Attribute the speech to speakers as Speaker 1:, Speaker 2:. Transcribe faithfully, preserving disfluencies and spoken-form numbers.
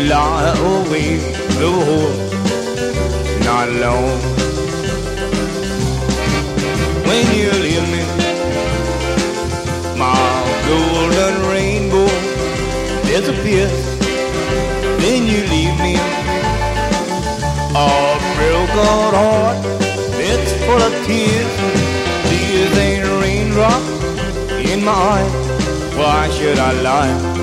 Speaker 1: lie awake the whole night long. When you leave me, my golden rainbow disappears. Then you leave me a broken heart, it's full of tears. These ain't raindrops in my eyes. Why should I lie?